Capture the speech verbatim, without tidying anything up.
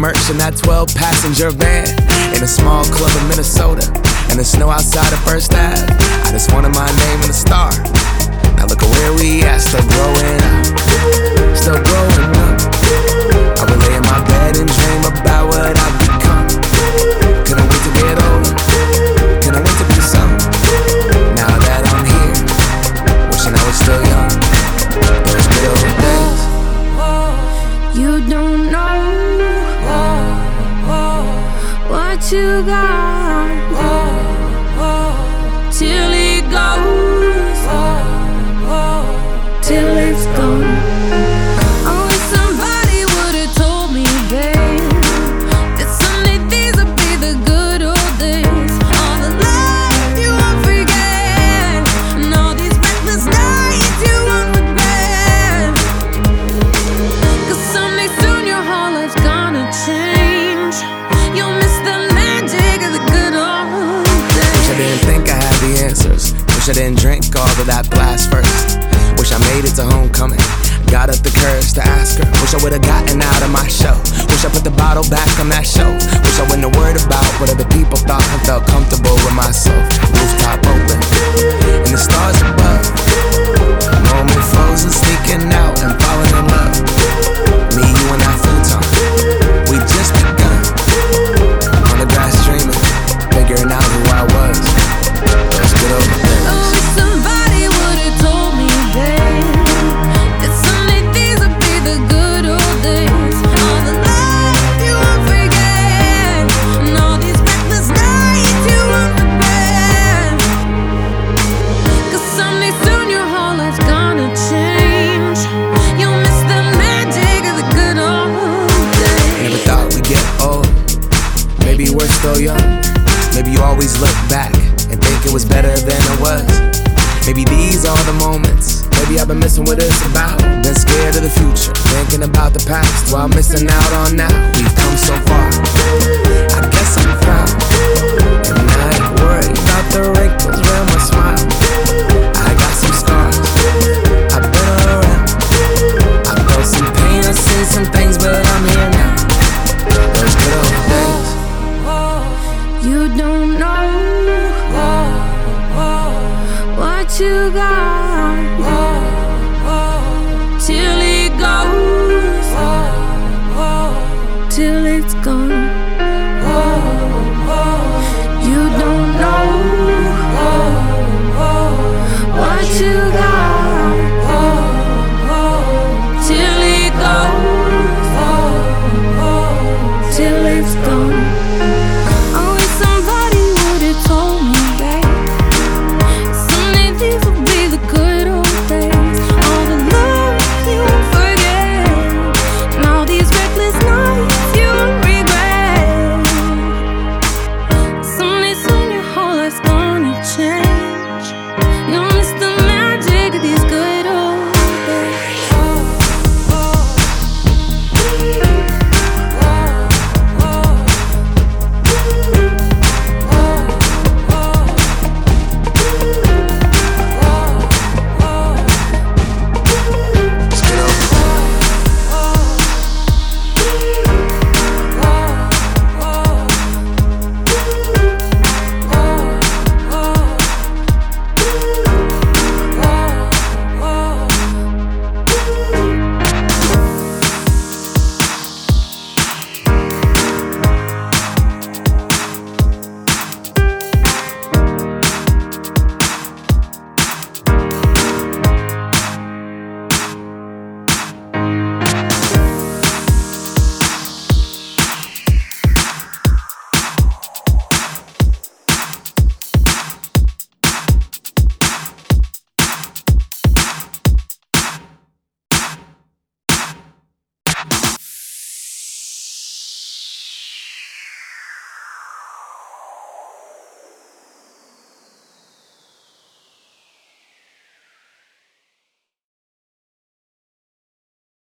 merch in that twelve passenger van in a small club in Minnesota, and the snow outside of First Ave. I just wanted my name in the star. Now look at where we at, still growing up, still growing up. I would lay in my bed and dream about what I've become. Couldn't wait to get older, couldn't wait to be some. Now that I'm here, wishing I was still young. Those good old days. You don't know what you got till it goes, till it's gone. I wish somebody would've told me, babe, that someday these would be the good old days. All the love you won't forget, and all these reckless nights you won't regret. Cause someday soon your whole life's gonna change. You'll miss the magic of the good old days. Wish I didn't think I had the answers. Wish I didn't drink all of that blast first. Wish I made it to homecoming, got up the courage to ask her. Wish I would've gotten out of my show. Wish I put the bottle back on that show. Wish I wouldn't have worried about what other people thought and felt comfortable with myself. Rooftop open, and the stars above. Moment frozen, sneaking out and falling in love. Me, you, and that futon, we just begun. On the grass dreaming, figuring out who I was. Those good old days. I wish somebody would've told me, babe, that someday these would be the good old days. All the love you won't forget, and all these reckless nights you won't regret. Cause someday soon your whole life's gonna change. You'll miss the magic of the good old days. Never thought we'd get old. Maybe we're still young. Maybe you always look back and think it was better than it was. Maybe these are the moments. Maybe I've been missing what it's about. Been scared of the future, thinking about the past, while missing out on now. We've come so far, I guess I'm proud. And I ain't worried about the wrinkles around my smile. I got some scars, I've been around. I felt some pain, I've seen some things, but I'm here now. Those good old days. You don't know what you got till it goes, till it's gone.